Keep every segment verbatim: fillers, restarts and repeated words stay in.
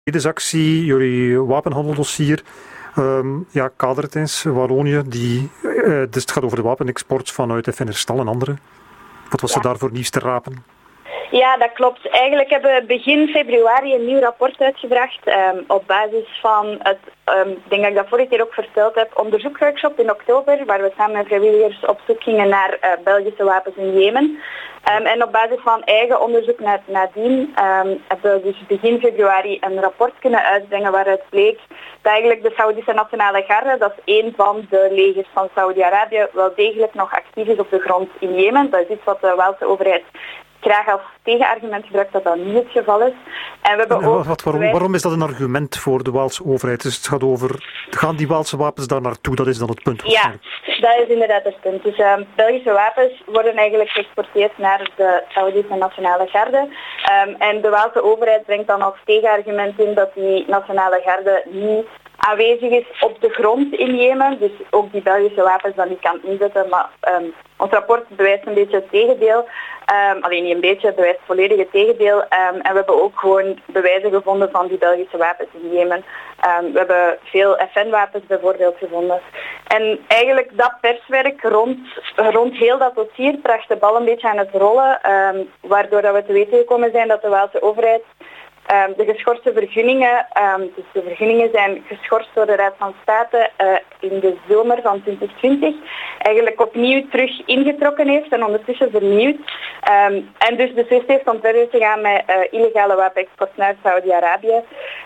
vredesactie, jullie wapenhandeldossier. Um, ja, kader het eens, Wallonië. Die, uh, dus het gaat over de wapenexport vanuit F N Herstal en anderen. Wat was ja. er daarvoor nieuws te rapen? Ja, dat klopt. Eigenlijk hebben we begin februari een nieuw rapport uitgebracht um, op basis van het, um, ik denk dat ik dat vorige keer ook verteld heb, onderzoekworkshop in oktober, waar we samen met vrijwilligers op zoek gingen naar uh, Belgische wapens in Jemen. Um, en op basis van eigen onderzoek na, nadien um, hebben we dus begin februari een rapport kunnen uitbrengen waaruit bleek dat eigenlijk de Saoedische Nationale Garde, dat is één van de legers van Saudi-Arabië, wel degelijk nog actief is op de grond in Jemen. Dat is iets wat de Waalse overheid graag als tegenargument gebruikt dat dat niet het geval is. En we hebben ook wat, waarom, waarom is dat een argument voor de Waalse overheid? Dus het gaat over, gaan die Waalse wapens daar naartoe? Dat is dan het punt. Ja, dat is inderdaad het punt. Dus uh, Belgische wapens worden eigenlijk geëxporteerd naar de Saoedische Nationale Garde. Um, en de Waalse overheid brengt dan als tegenargument in dat die Nationale Garde niet aanwezig is op de grond in Jemen. Dus ook die Belgische wapens dan niet kan inzetten. Maar um, ons rapport bewijst een beetje het tegendeel. Um, alleen niet een beetje, het bewijst volledig het tegendeel. Um, en we hebben ook gewoon bewijzen gevonden van die Belgische wapens in Jemen. Um, we hebben veel F N-wapens bijvoorbeeld gevonden. En eigenlijk dat perswerk rond, rond heel dat dossier bracht de bal een beetje aan het rollen. Um, waardoor dat we te weten gekomen zijn dat de Waalse overheid Um, de geschorste vergunningen, um, dus de vergunningen zijn geschorst door de Raad van State uh, in de zomer van twintig twintig, eigenlijk opnieuw terug ingetrokken heeft en ondertussen vernieuwd. Um, en dus beslist heeft om verder te gaan met uh, illegale wapenexport naar Saudi-Arabië.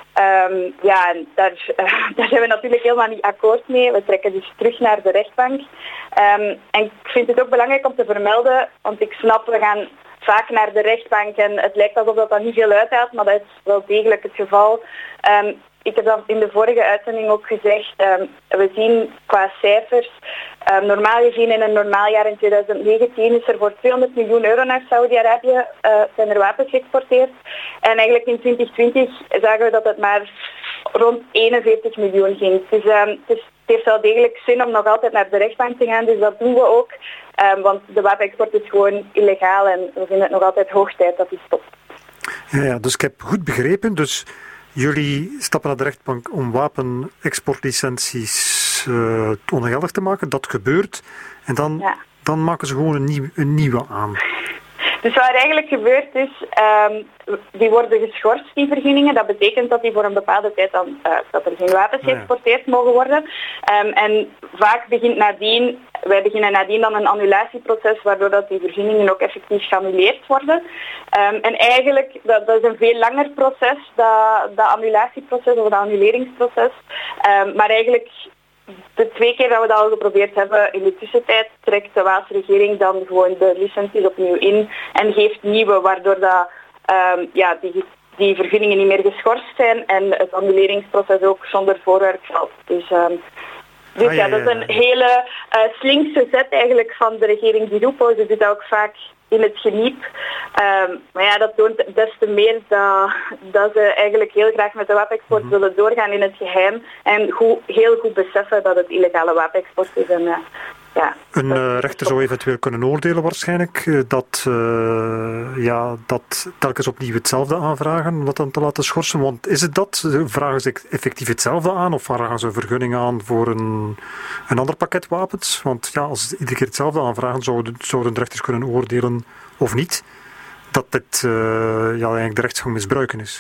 Um, ja, en daar, uh, daar zijn we natuurlijk helemaal niet akkoord mee. We trekken dus terug naar de rechtbank. Um, en ik vind het ook belangrijk om te vermelden, want ik snap, we gaan vaak naar de rechtbank en het lijkt alsof dat, dat niet veel uithaalt, maar dat is wel degelijk het geval. Um, ik heb dat in de vorige uitzending ook gezegd. Um, we zien qua cijfers, um, normaal gezien in een normaal jaar in twintig negentien is er voor tweehonderd miljoen euro naar Saudi-Arabië uh, zijn er wapens geëxporteerd. En eigenlijk in twintig twintig zagen we dat het maar rond eenenveertig miljoen ging. Dus um, het, is, het heeft wel degelijk zin om nog altijd naar de rechtbank te gaan, dus dat doen we ook. Um, want de wapenexport is gewoon illegaal en we vinden het nog altijd hoog tijd dat die stopt. Ja, ja, dus ik heb goed begrepen. Dus jullie stappen naar de rechtbank om wapenexportlicenties uh, ongeldig te maken. Dat gebeurt. En dan, ja. dan maken ze gewoon een, nieuw, een nieuwe aan. Dus wat er eigenlijk gebeurt is, um, die worden geschorst, die vergunningen. Dat betekent dat die voor een bepaalde tijd dan, uh, dat er geen wapens geëxporteerd mogen worden. Um, en vaak begint nadien, wij beginnen nadien dan een annulatieproces, waardoor dat die vergunningen ook effectief geannuleerd worden. Um, en eigenlijk, dat, dat is een veel langer proces, dat, dat annulatieproces of dat annuleringsproces. Um, maar eigenlijk, de twee keer dat we dat al geprobeerd hebben, in de tussentijd trekt de Waalse regering dan gewoon de licenties opnieuw in en geeft nieuwe, waardoor dat, um, ja, die, die vergunningen niet meer geschorst zijn en het annuleringsproces ook zonder voorwerp valt. Dus, um, dus ah, ja, ja, dat is een hele uh, slinkse zet eigenlijk van de regering Di Rupo. Ze doet dat ook vaak in het geniep. Um, maar ja, dat toont des te meer dat, dat ze eigenlijk heel graag met de wapenexport mm-hmm. willen doorgaan in het geheim en goed, heel goed beseffen dat het illegale wapenexport is. En, uh, ja, een uh, rechter zou eventueel kunnen oordelen waarschijnlijk uh, dat, uh, ja, dat telkens opnieuw hetzelfde aanvragen om dat dan te laten schorsen. Want is het dat? Vragen ze effectief hetzelfde aan of vragen ze een vergunning aan voor een, een ander pakket wapens? Want ja, als ze iedere keer hetzelfde aanvragen, zouden, zouden de rechters kunnen oordelen of niet dat dit uh, ja, eigenlijk de rechtsgang misbruiken is.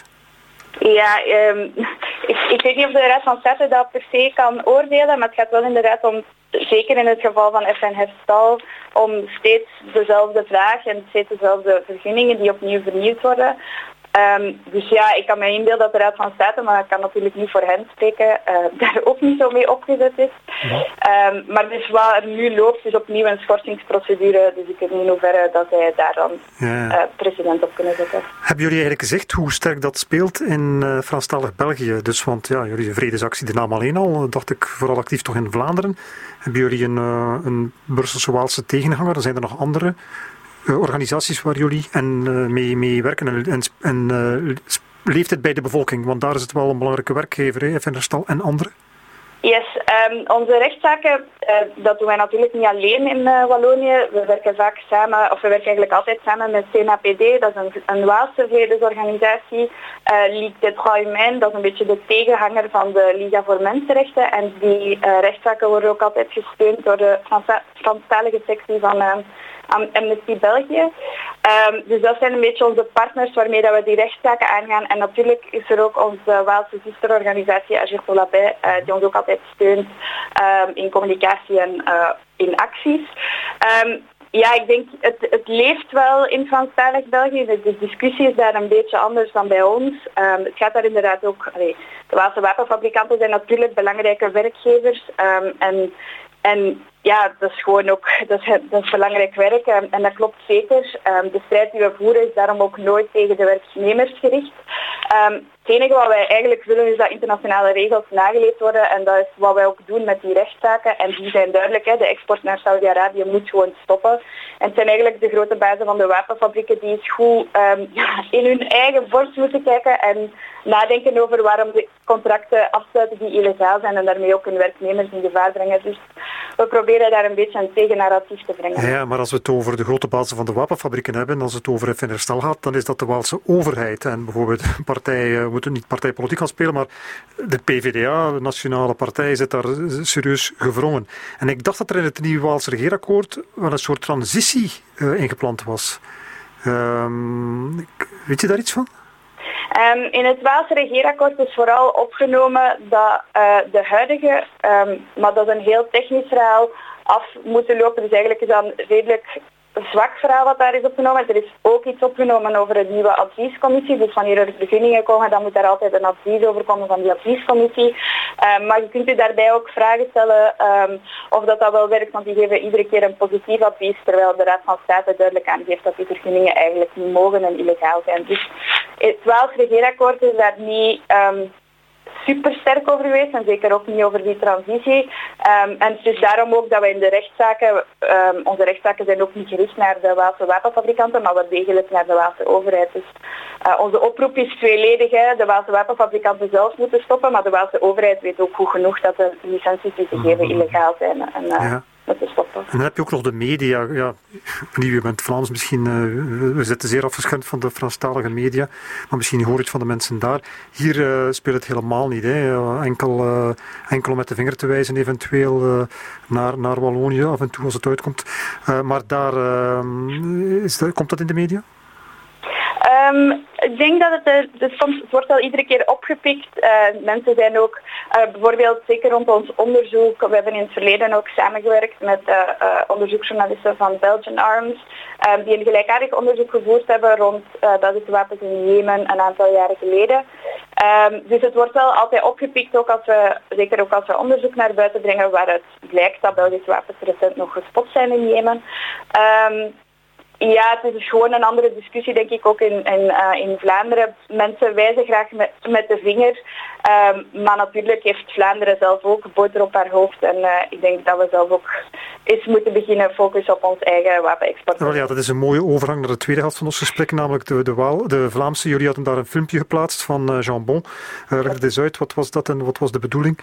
Ja, um, ik, ik weet niet of de Raad van State dat per se kan oordelen, maar het gaat wel inderdaad om, zeker in het geval van F N Herstal, om steeds dezelfde vraag en steeds dezelfde vergunningen die opnieuw vernieuwd worden. Um, dus ja, ik kan me inbeelden dat de Raad van State, maar ik kan natuurlijk niet voor hen spreken, uh, daar ook niet zo mee opgezet is. Ja. Um, maar dus wat er nu loopt is opnieuw een schorsingsprocedure, dus ik weet niet in hoeverre dat zij daar dan ja. uh, precedent op kunnen zetten. Hebben jullie eigenlijk gezegd hoe sterk dat speelt in uh, Franstalig België? Dus, want ja, jullie vredesactie, de naam alleen al, dacht ik vooral actief toch in Vlaanderen. Hebben jullie een, uh, een Brusselse Waalse tegenhanger? Zijn er nog andere Uh, organisaties waar jullie en, uh, mee, mee werken en, en, en uh, leeft het bij de bevolking? Want daar is het wel een belangrijke werkgever, hè, F N Herstal en anderen. Yes, um, onze rechtszaken, uh, dat doen wij natuurlijk niet alleen in uh, Wallonië. We werken vaak samen, of we werken eigenlijk altijd samen met C N A P D, dat is een, een Waalse vredesorganisatie. Uh, Ligue des Droits Humains, dat is een beetje de tegenhanger van de Liga voor Mensenrechten. En die uh, rechtszaken worden ook altijd gesteund door de Fransa- Franstalige sectie van uh, Amnesty België. Um, dus dat zijn een beetje onze partners waarmee dat we die rechtszaken aangaan. En natuurlijk is er ook onze Waalse zusterorganisatie Agir pour la Paix, uh, die ons ook altijd steunt um, in communicatie en uh, in acties. Um, ja, ik denk, het, het leeft wel in Franstalig België. De, de discussie is daar een beetje anders dan bij ons. Um, het gaat daar inderdaad ook... Allee, de Waalse wapenfabrikanten zijn natuurlijk belangrijke werkgevers. Um, en, en ja, dat is gewoon ook dat is, dat is belangrijk werk um, en dat klopt zeker. Um, de strijd die we voeren is daarom ook nooit tegen de werknemers gericht. Um, het enige wat wij eigenlijk willen is dat internationale regels nageleefd worden en dat is wat wij ook doen met die rechtszaken. En die zijn duidelijk, hè. De export naar Saudi-Arabië moet gewoon stoppen. En het zijn eigenlijk de grote bazen van de wapenfabrieken die eens goed um, in hun eigen borst moeten kijken en nadenken over waarom de contracten afsluiten die illegaal zijn en daarmee ook hun werknemers in gevaar brengen. Dus we proberen daar een beetje een tegennarratief te brengen. Ja, maar als we het over de grote bazen van de wapenfabrieken hebben, als het over F N R Stel gaat, dan is dat de Waalse overheid. En bijvoorbeeld partijen, we moeten niet partijpolitiek gaan spelen, maar de P V D A, de Nationale Partij, zit daar serieus gewrongen. En ik dacht dat er in het nieuwe Waalse regeerakkoord wel een soort transitie uh, ingepland was. Um, weet je daar iets van? Um, in het Waalse regeerakkoord is vooral opgenomen dat uh, de huidige, um, maar dat is een heel technisch verhaal, af moeten lopen. Dus eigenlijk is dat een redelijk zwak verhaal wat daar is opgenomen. Er is ook iets opgenomen over een nieuwe adviescommissie. Dus wanneer er vergunningen komen, dan moet daar altijd een advies over komen van die adviescommissie. Um, maar je kunt u daarbij ook vragen stellen um, of dat, dat wel werkt, want die geven iedere keer een positief advies, terwijl de Raad van State duidelijk aangeeft dat die vergunningen eigenlijk niet mogen en illegaal zijn. Dus het Waalse regeerakkoord is daar niet um, super sterk over geweest en zeker ook niet over die transitie. Um, en het is daarom ook dat wij in de rechtszaken, um, onze rechtszaken zijn ook niet gericht naar de Waalse wapenfabrikanten, maar wel degelijk naar de Waalse overheid. Dus uh, onze oproep is tweeledig. Hè. De Waalse wapenfabrikanten zelf moeten stoppen, maar de Waalse overheid weet ook goed genoeg dat de licenties die ze geven illegaal zijn. En, uh, ja. En dan heb je ook nog de media. Ja, je bent Vlaams misschien, uh, we zitten zeer afgeschermd van de Franstalige media, maar misschien hoor je het van de mensen daar. Hier uh, speelt het helemaal niet. Hè. Enkel, uh, enkel om met de vinger te wijzen eventueel uh, naar, naar Wallonië af en toe als het uitkomt. Uh, maar daar, uh, is dat, komt dat in de media? Um, ik denk dat het, uh, het, komt, het wordt wel iedere keer opgepikt. Uh, mensen zijn ook, uh, bijvoorbeeld zeker rond ons onderzoek, we hebben in het verleden ook samengewerkt met uh, uh, onderzoeksjournalisten van Belgian Arms, uh, die een gelijkaardig onderzoek gevoerd hebben rond uh, Belgische wapens in Jemen een aantal jaren geleden. Um, dus het wordt wel altijd opgepikt, ook als we, zeker ook als we onderzoek naar buiten brengen waaruit blijkt dat Belgische wapens recent nog gespot zijn in Jemen. Um, Ja, het is gewoon een andere discussie, denk ik, ook in, in, uh, in Vlaanderen. Mensen wijzen graag met, met de vinger, um, maar natuurlijk heeft Vlaanderen zelf ook boter op haar hoofd. En uh, ik denk dat we zelf ook eens moeten beginnen focussen op ons eigen wapenexport. Wel ja, dat is een mooie overgang naar de tweede helft van ons gesprek, namelijk de, de, Waal, de Vlaamse. Jullie hadden daar een filmpje geplaatst van uh, Jean Bon. Uh, leg het eens uit, wat was dat en wat was de bedoeling?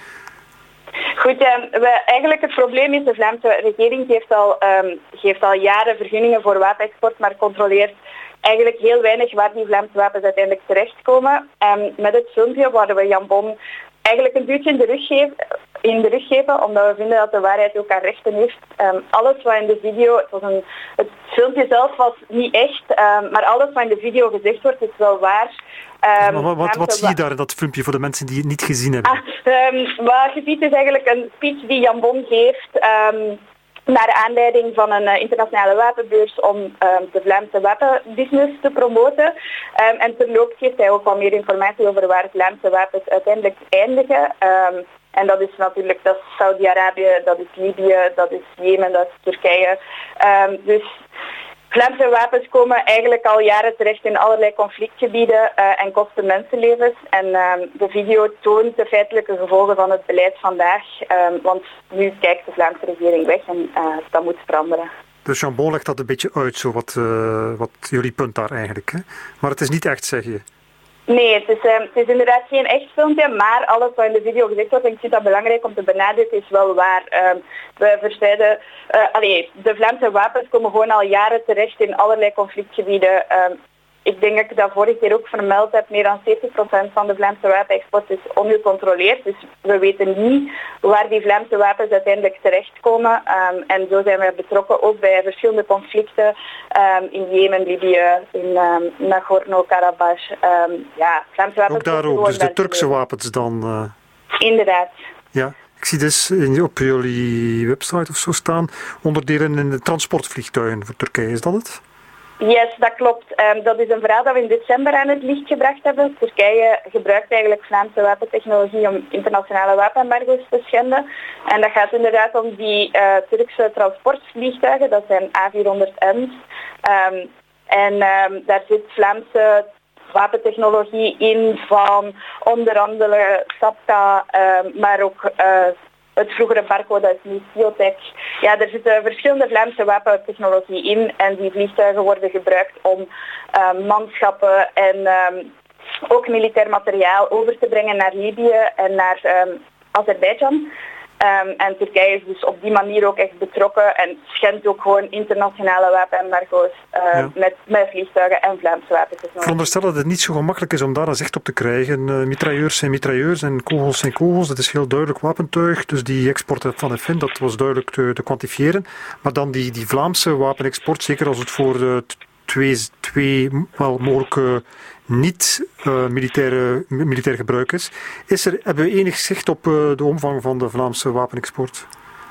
Goed, we, eigenlijk het probleem is, de Vlaamse regering geeft al, um, geeft al jaren vergunningen voor wapenexport, maar controleert eigenlijk heel weinig waar die Vlaamse wapens uiteindelijk terechtkomen. Um, met het filmpje wouden we Jan Bon eigenlijk een duwtje in de rug geven, in de rug geven omdat we vinden dat de waarheid ook haar rechten heeft. Um, alles wat in de video, het, was een, het filmpje zelf was niet echt, um, maar alles wat in de video gezegd wordt is wel waar. Um, maar wat, wat, wat zie je daar in dat filmpje voor de mensen die het niet gezien hebben? Ah, um, wat je ziet is eigenlijk een speech die Jan Bon geeft um, naar aanleiding van een uh, internationale wapenbeurs om um, de Vlaamse wapenbusiness te promoten. Um, en terloops geeft hij ook wat meer informatie over waar Vlaamse wapens uiteindelijk eindigen. Um, en dat is natuurlijk dat is Saudi-Arabië, dat is Libië, dat is Jemen, dat is Turkije. Um, dus Vlaamse wapens komen eigenlijk al jaren terecht in allerlei conflictgebieden uh, en kosten mensenlevens. En uh, de video toont de feitelijke gevolgen van het beleid vandaag. Uh, want nu kijkt de Vlaamse regering weg en uh, dat moet veranderen. Dus Jean Bon legt dat een beetje uit, zo wat, uh, wat jullie punt daar eigenlijk. Hè? Maar het is niet echt, zeg je? Nee, het is, um, het is inderdaad geen echt filmpje, maar alles wat in de video gezegd wordt, en ik vind dat belangrijk om te benadrukken, is wel waar. Um, we verspreiden, uh, allee, de Vlaamse wapens komen gewoon al jaren terecht in allerlei conflictgebieden. Um, Ik denk dat ik dat vorige keer ook vermeld heb. Meer dan zeventig procent van de Vlaamse wapenexport is ongecontroleerd. Dus we weten niet waar die Vlaamse wapens uiteindelijk terechtkomen. Um, en zo zijn we betrokken ook bij verschillende conflicten um, in Jemen, Libië, in um, Nagorno-Karabakh. Um, ja, Vlaamse wapens. Ook daar ook, dus de Turkse wapens dan? Uh... Inderdaad. Ja. Ik zie dus in, op jullie website of zo staan onderdelen in de transportvliegtuigen voor Turkije. Is dat het? Yes, dat klopt. Um, dat is een verhaal dat we in december aan het licht gebracht hebben. Turkije gebruikt eigenlijk Vlaamse wapentechnologie om internationale wapenembargo's te schenden. En dat gaat inderdaad om die uh, Turkse transportvliegtuigen, dat zijn A vierhonderd M's. Um, en um, daar zit Vlaamse wapentechnologie in van onder andere Sapka, um, maar ook uh, het vroegere Barco, dat is nu Siotech. Ja, er zitten verschillende Vlaamse wapentechnologie in en die vliegtuigen worden gebruikt om uh, manschappen en um, ook militair materiaal over te brengen naar Libië en naar um, Azerbeidzjan. Um, en Turkije is dus op die manier ook echt betrokken en schendt ook gewoon internationale wapenembargo's uh, ja. met, met vliegtuigen en Vlaamse wapentechnologie. Ik veronderstel dat het niet zo gemakkelijk is om daar een zicht op te krijgen. Uh, mitrailleurs zijn mitrailleurs en kogels zijn kogels. Dat is heel duidelijk wapentuig. Dus die export van F N, dat was duidelijk te, te kwantifiëren. Maar dan die, die Vlaamse wapenexport, zeker als het voor uh, twee, twee wel mogelijke niet uh, militaire, militair gebruik is. Is er, hebben we enig zicht op uh, de omvang van de Vlaamse wapenexport?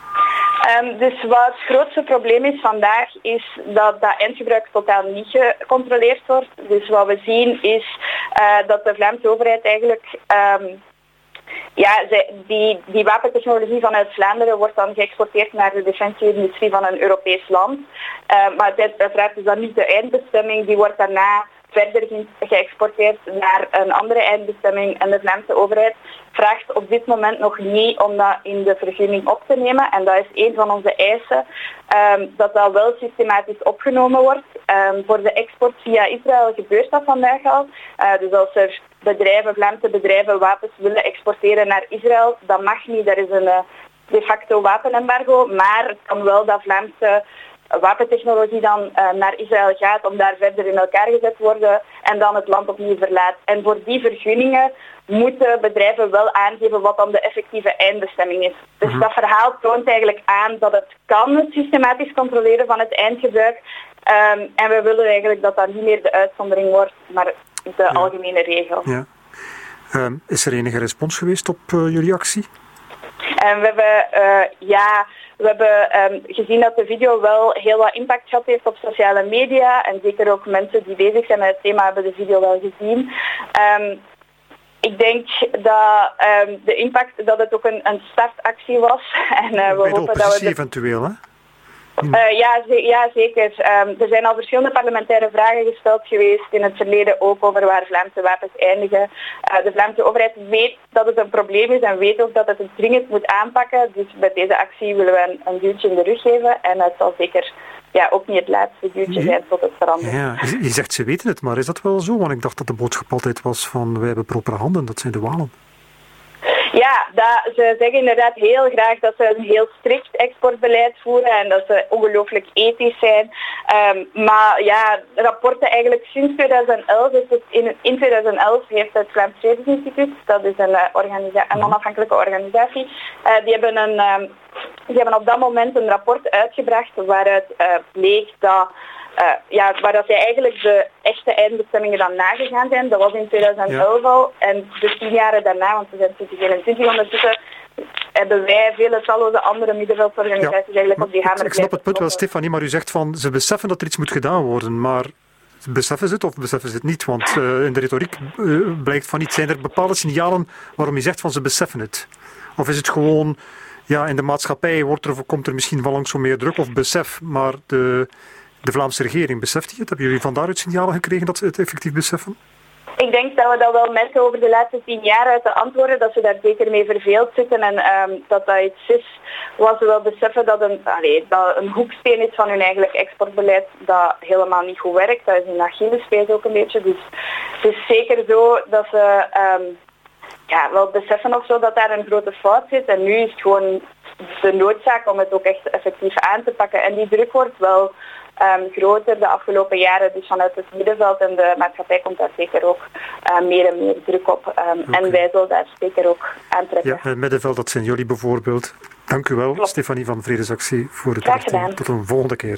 Um, dus wat het grootste probleem is vandaag, is dat dat eindgebruik totaal niet gecontroleerd wordt. Dus wat we zien is uh, dat de Vlaamse overheid eigenlijk... Um, Ja, die, die wapentechnologie vanuit Vlaanderen wordt dan geëxporteerd naar de defensieindustrie van een Europees land. Uh, maar uiteraard is dat niet de eindbestemming. Die wordt daarna verder geëxporteerd naar een andere eindbestemming. En de Vlaamse overheid vraagt op dit moment nog niet om dat in de vergunning op te nemen. En dat is een van onze eisen, um, dat dat wel systematisch opgenomen wordt. Um, voor de export via Israël gebeurt dat vandaag al. Uh, dus als er bedrijven, Vlaamse bedrijven wapens willen exporteren naar Israël, dat mag niet. Er is een uh, de facto wapenembargo, maar het kan wel dat Vlaamse wapentechnologie dan uh, naar Israël gaat om daar verder in elkaar gezet worden en dan het land opnieuw verlaat. En voor die vergunningen moeten bedrijven wel aangeven wat dan de effectieve eindbestemming is. Dus mm-hmm. dat verhaal toont eigenlijk aan dat het kan, het systematisch controleren van het eindgebruik. Um, en we willen eigenlijk dat dat niet meer de uitzondering wordt, maar de ja. algemene regel. Ja. Um, is er enige respons geweest op uh, jullie actie? En we hebben, uh, ja, we hebben um, gezien dat de video wel heel wat impact gehad heeft op sociale media. En zeker ook mensen die bezig zijn met het thema hebben de video wel gezien. Um, ik denk dat um, de impact, dat het ook een, een startactie was. En uh, we hopen dat we de... eventueel, hè? Uh, ja, ze- ja, zeker. Um, er zijn al verschillende parlementaire vragen gesteld geweest in het verleden ook over waar Vlaamse wapens eindigen. Uh, de Vlaamse overheid weet dat het een probleem is en weet ook dat het het dringend moet aanpakken. Dus bij deze actie willen we een, een duwtje in de rug geven en het zal zeker ja, ook niet het laatste duwtje zijn tot het veranderen. Ja, je zegt ze weten het, maar is dat wel zo? Want ik dacht dat de boodschap altijd was van wij hebben propere handen, dat zijn de Walen. Ja, dat, ze zeggen inderdaad heel graag dat ze een heel strikt exportbeleid voeren en dat ze ongelooflijk ethisch zijn. Um, maar ja, rapporten eigenlijk sinds tweeduizend elf, dus in, in tweeduizend elf heeft het Vlaams Vredesinstituut, dat is een, uh, organisa- een onafhankelijke organisatie, uh, die, hebben een, um, die hebben op dat moment een rapport uitgebracht waaruit uh, bleek dat Uh, ja, waar dat zij eigenlijk de echte eindbestemmingen dan nagegaan zijn. Dat was in tweeduizend elf ja. al. En de tien jaren daarna, want we zijn twintig eenentwintig ondertussen, hebben wij vele talloze andere middenveldsorganisaties ja. eigenlijk op die hamer. Ik snap het punt wel, Stefanie, maar u zegt van ze beseffen dat er iets moet gedaan worden, maar beseffen ze het of beseffen ze het niet? Want uh, in de retoriek uh, blijkt van niet. Zijn er bepaalde signalen waarom je zegt van ze beseffen het? Of is het gewoon, ja, in de maatschappij wordt er, komt er misschien van langs zo meer druk of besef, maar de... De Vlaamse regering, beseft die het? Hebben jullie van daaruit signalen gekregen dat ze het effectief beseffen? Ik denk dat we dat wel merken over de laatste tien jaar uit de antwoorden, dat ze daar zeker mee verveeld zitten en um, dat dat iets is wat ze wel beseffen dat een, allee, dat een hoeksteen is van hun eigenlijk exportbeleid dat helemaal niet goed werkt. Dat is een Achillespees ook een beetje. Dus het is zeker zo dat ze um, ja, wel beseffen of zo dat daar een grote fout zit. En nu is het gewoon de noodzaak om het ook echt effectief aan te pakken. En die druk wordt wel Um, groter de afgelopen jaren, dus vanuit het middenveld en de maatschappij komt daar zeker ook uh, meer en meer druk op. Um, okay. En wij zullen daar zeker ook aantrekken. Ja, het middenveld, dat zijn jullie bijvoorbeeld. Dank u wel, Klopt. Stefanie van Vredesactie, voor het Graag gedaan. Tot een volgende keer.